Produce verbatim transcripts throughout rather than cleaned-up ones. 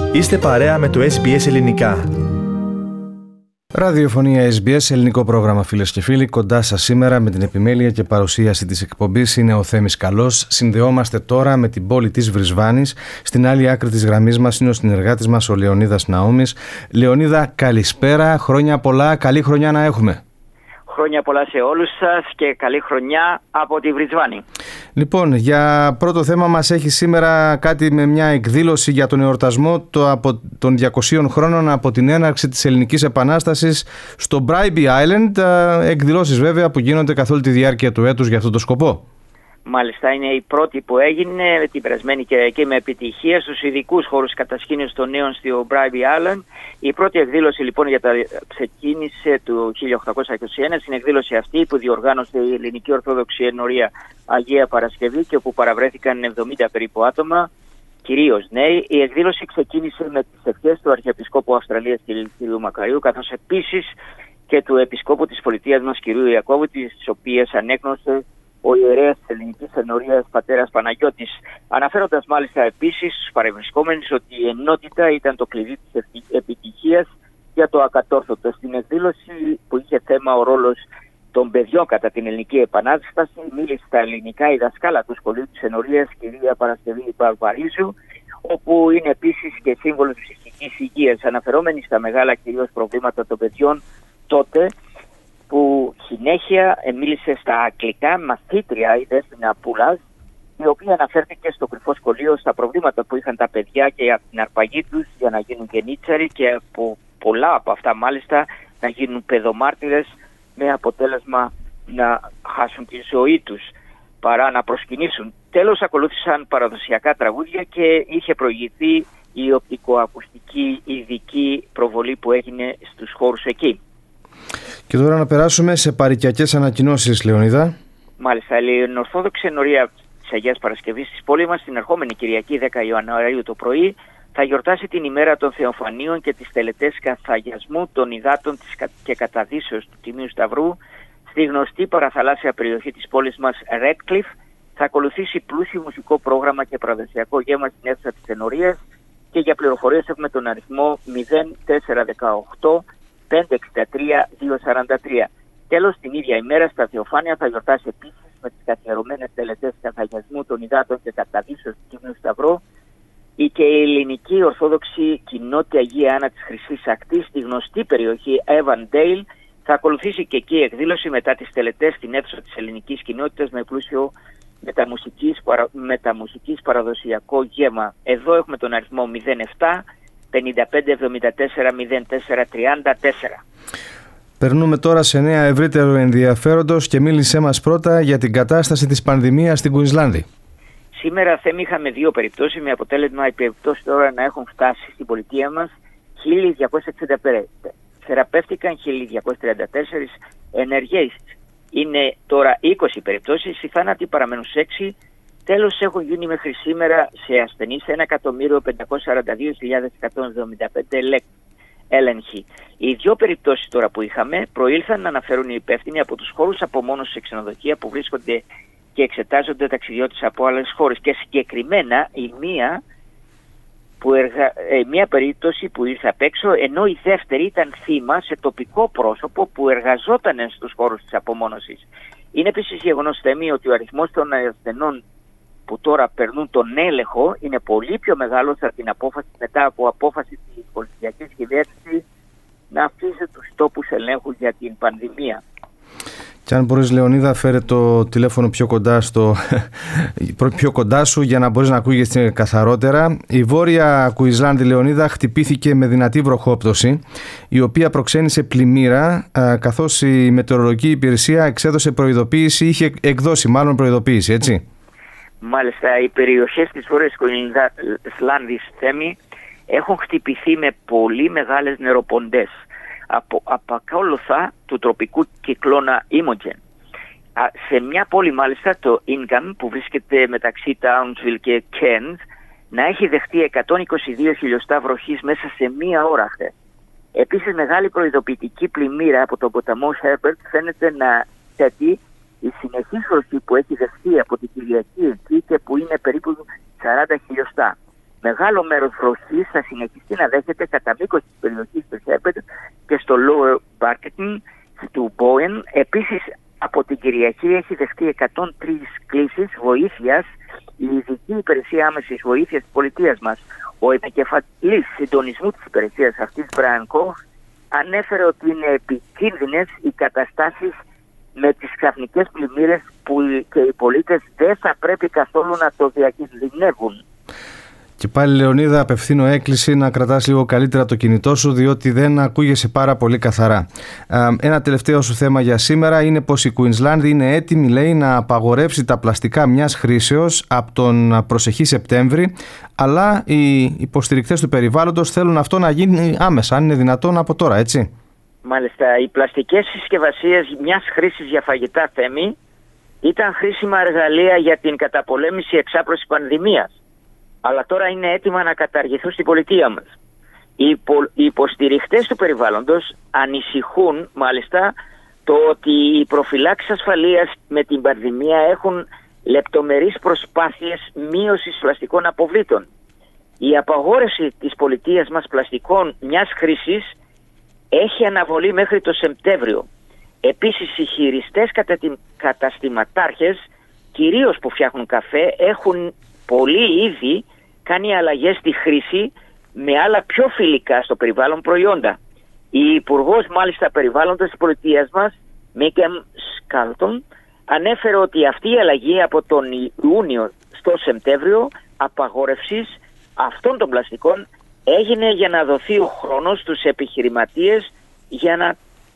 Είστε παρέα με το ες μπι ες Ελληνικά. Ραδιοφωνία ες μπι ες, ελληνικό πρόγραμμα, φίλες και φίλοι. Κοντά σας σήμερα με την επιμέλεια και παρουσίαση της εκπομπής είναι ο Θέμης Καλός. Συνδεόμαστε τώρα με την πόλη της Βρισβάνης. Στην άλλη άκρη της γραμμής μας είναι ο συνεργάτης μας, ο Λεωνίδας Ναούμης. Λεωνίδα, καλησπέρα. Χρόνια πολλά. Καλή χρονιά να έχουμε. Χρόνια πολλά σε όλους σας και καλή χρονιά από τη Βρισβάνη. Λοιπόν, για πρώτο θέμα μας έχει σήμερα κάτι με μια εκδήλωση για τον εορτασμό το, από, των διακοσίων χρόνων από την έναρξη της Ελληνικής Επανάστασης στο Bribie Island. Εκδηλώσεις βέβαια που γίνονται καθ' όλη τη διάρκεια του έτους για αυτόν τον σκοπό. Μάλιστα, είναι η πρώτη που έγινε την περασμένη και, και με επιτυχία στους ειδικούς χώρους κατασκήνωσης των νέων στο Bribie Island. Η πρώτη εκδήλωση λοιπόν για τα ξεκίνησε το χίλια οκτακόσια είκοσι ένα, στην εκδήλωση αυτή που διοργάνωσε η Ελληνική Ορθόδοξη Ενορία Αγία Παρασκευή και όπου παραβρέθηκαν εβδομήντα περίπου άτομα, κυρίως νέοι. Η εκδήλωση ξεκίνησε με τις ευχές του Αρχιεπισκόπου Αυστραλίας κ. Μακαρίου, καθώς επίσης και του Επισκόπου της πολιτείας μας κ. Ιακώβου, τις οποίες ανέκνωσε ο ιερέας της Ελληνικής Ενορίας πατέρας Παναγιώτης, αναφέροντας μάλιστα επίσης στους παρευρισκόμενους ότι η ενότητα ήταν το κλειδί της επιτυχίας για το ακατόρθωτο. Στην εκδήλωση που είχε θέμα ο ρόλος των παιδιών κατά την Ελληνική Επανάσταση, μίλησε στα ελληνικά η δασκάλα του σχολείου της Ενορίας, κυρία Παρασκευή Παρπαρίζου, όπου είναι επίσης και σύμβολος ψυχικής υγείας, αναφερόμενη στα μεγάλα κυρίως προβλήματα των παιδιών τότε, που συνέχεια μίλησε στα αγγλικά μαθήτρια η Δέσποινα Πουλάς, η οποία αναφέρθηκε στο κρυφό σχολείο στα προβλήματα που είχαν τα παιδιά και από την αρπαγή τους για να γίνουν γενίτσαροι και από πολλά από αυτά μάλιστα να γίνουν παιδομάρτυρες, με αποτέλεσμα να χάσουν τη ζωή τους παρά να προσκυνήσουν. Τέλος ακολούθησαν παραδοσιακά τραγούδια και είχε προηγηθεί η οπτικοακουστική ειδική προβολή που έγινε στους χώρους εκεί. Και τώρα να περάσουμε σε παροικιακές ανακοινώσεις, Λεωνίδα. Μάλιστα, η Ορθόδοξη Ενορία της Αγίας Παρασκευής της πόλης μας την ερχόμενη Κυριακή δέκα Ιανουαρίου το πρωί θα γιορτάσει την ημέρα των Θεοφανίων και τις τελετές καθαγιασμού των υδάτων και καταδύσεως του Τιμίου Σταυρού στη γνωστή παραθαλάσσια περιοχή της πόλης μας Redcliffe. Θα ακολουθήσει πλούσιο μουσικό πρόγραμμα και παραδοσιακό γεύμα στην αίθουσα της Ενορίας και για πληροφορίες έχουμε τον αριθμό μηδέν τέσσερα δεκαοκτώ πεντακόσια εξήντα τρία διακόσια σαράντα τρία. Τέλος, την ίδια ημέρα στα Θεοφάνεια θα γιορτάσει επίσης με τις καθιερωμένες τελετές καθαγιασμού των υδάτων και καταδύσεως του Τιμίου Σταυρού ή και η ελληνική ορθόδοξη κοινότητα Αγία Άννα της Χρυσής Ακτής στη γνωστή περιοχή Avondale. Θα ακολουθήσει και εκεί η εκδήλωση μετά τις τελετές στην αίθουσα της ελληνικής κοινότητας με πλούσιο μεταμουσικής, παρα, μεταμουσικής παραδοσιακό γεύμα. Εδώ έχουμε τον αριθμό μηδέν επτά πενήντα πέντε εβδομήντα τέσσερα μηδέν τέσσερα τριάντα τέσσερα. Περνούμε τώρα σε νέα ευρύτερου ενδιαφέροντος και μίλησέ μας πρώτα για την κατάσταση της πανδημίας στην Κουινσλάνδη. Σήμερα Θέμη είχαμε δύο περιπτώσεις με αποτέλεσμα οι περιπτώσεις τώρα να έχουν φτάσει στην πολιτεία μας χίλια διακόσια εξήντα πέντε. Θεραπεύτηκαν χίλια διακόσια τριάντα τέσσερα ενεργές. Είναι τώρα είκοσι περιπτώσεις, οι θάνατοι παραμένουν σε έξι. Τέλος, έχουν γίνει μέχρι σήμερα σε ασθενείς ένα εκατομμύριο πεντακόσιες σαράντα δύο χιλιάδες εκατόν εβδομήντα πέντε έλεγχοι. Οι δύο περιπτώσεις τώρα που είχαμε προήλθαν, να αναφέρουν οι υπεύθυνοι, από τους χώρους απομόνωσης σε ξενοδοχεία που βρίσκονται και εξετάζονται ταξιδιώτες από άλλες χώρες. Και συγκεκριμένα η μία, που εργα... ε, μία περίπτωση που ήρθε απ' έξω, ενώ η δεύτερη ήταν θύμα σε τοπικό πρόσωπο που εργαζόταν στους χώρους της απομόνωσης. Είναι επίσης γεγονός, Θέμη, ότι ο αριθμός των ασθενών που τώρα περνούν τον έλεγχο είναι πολύ πιο μεγάλος από την απόφαση, μετά από απόφαση της πολιτιακής κυβέρνησης να αφήσει τους τόπους ελέγχου για την πανδημία. Και αν μπορείς, Λεωνίδα, φέρε το τηλέφωνο πιο κοντά, στο... πιο κοντά σου για να μπορείς να ακούγεσαι καθαρότερα. Η Βόρεια Κουινσλάνδη, Λεωνίδα, χτυπήθηκε με δυνατή βροχόπτωση, η οποία προξένησε πλημμύρα, καθώς η μετεωρολογική υπηρεσία εξέδωσε προειδοποίηση, είχε εκδώσει μάλλον προειδοποίηση, έτσι. Μάλιστα, οι περιοχές της Βόρειας Κουινσλάνδης, Θέμη, έχουν χτυπηθεί με πολύ μεγάλες νεροποντές από απακόλουθα του τροπικού κυκλώνα Imogen. Σε μια πόλη μάλιστα, το Ingham, που βρίσκεται μεταξύ Townsville και Cairns, να έχει δεχτεί εκατόν είκοσι δύο χιλιοστά βροχής μέσα σε μία ώρα χθες. Επίσης, μεγάλη προειδοποιητική πλημμύρα από τον ποταμό Herbert φαίνεται να θέτει η συνεχής βροχή που έχει δεχτεί από την Κυριακή εκεί και που είναι περίπου σαράντα χιλιοστά. Μεγάλο μέρος βροχής θα συνεχιστεί να δέχεται κατά μήκος της περιοχής του Σέπετ και στο Lower Barkerton του Bowen. Επίσης, από την Κυριακή έχει δεχτεί εκατόν τρεις κλήσεις βοήθειας η Ειδική Υπηρεσία Άμεσης Βοήθειας της πολιτείας μας. Ο επικεφαλής συντονισμού της υπηρεσίας αυτής, Brian Koch, ανέφερε ότι είναι επικίνδυνες οι καταστάσεις με τις ξαφνικές πλημμύρες που και οι πολίτες δεν θα πρέπει καθόλου να το διακινδυνεύουν. Και πάλι, Λεωνίδα, απευθύνω έκκληση να κρατάς λίγο καλύτερα το κινητό σου, διότι δεν ακούγεσαι πάρα πολύ καθαρά. Ένα τελευταίο σου θέμα για σήμερα είναι πως η Queensland είναι έτοιμη, λέει, να απαγορεύσει τα πλαστικά μιας χρήσεως από τον προσεχή Σεπτέμβρη, αλλά οι υποστηρικτές του περιβάλλοντος θέλουν αυτό να γίνει άμεσα, αν είναι δυνατόν από τώρα, έτσι. Μάλιστα, οι πλαστικές συσκευασίες μιας χρήσης για φαγητά, Θέμη, ήταν χρήσιμα εργαλεία για την καταπολέμηση εξάπλωσης πανδημίας. Αλλά τώρα είναι έτοιμα να καταργηθούν στην πολιτεία μας. Οι, υπο, οι υποστηριχτές του περιβάλλοντος ανησυχούν μάλιστα το ότι οι προφυλάξεις ασφαλείας με την πανδημία έχουν λεπτομερείς προσπάθειες μείωσης πλαστικών αποβλήτων. Η απαγόρευση της πολιτείας μας πλαστικών μιας χρήσης έχει αναβολή μέχρι το Σεπτέμβριο. Επίσης, οι χειριστές καταστηματάρχες, κυρίως που φτιάχνουν καφέ, έχουν πολλοί ήδη κάνει αλλαγές στη χρήση με άλλα πιο φιλικά στο περιβάλλον προϊόντα. Η Υπουργός μάλιστα Περιβάλλοντος της πολιτείας μας, Μίκεμ Σκάλτον, ανέφερε ότι αυτή η αλλαγή από τον Ιούνιο στο Σεπτέμβριο απαγόρευσης αυτών των πλαστικών έγινε για να δοθεί ο χρόνος στους επιχειρηματίες για να,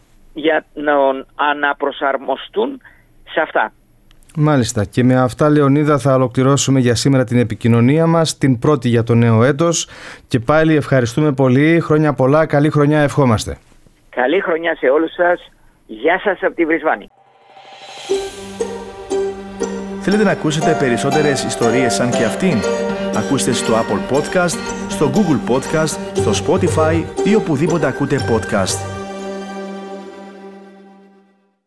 για να αναπροσαρμοστούν σε αυτά. Μάλιστα, και με αυτά, Λεωνίδα, θα ολοκληρώσουμε για σήμερα την επικοινωνία μας, την πρώτη για το νέο έτος, και πάλι ευχαριστούμε πολύ, χρόνια πολλά, καλή χρονιά ευχόμαστε. Καλή χρονιά σε όλους σας, γεια σας από τη Βρισβάνη. Θέλετε να ακούσετε περισσότερες ιστορίες σαν και αυτήν? Ακούστε στο Apple Podcast, στο Google Podcast, στο Spotify ή οπουδήποτε ακούτε podcast.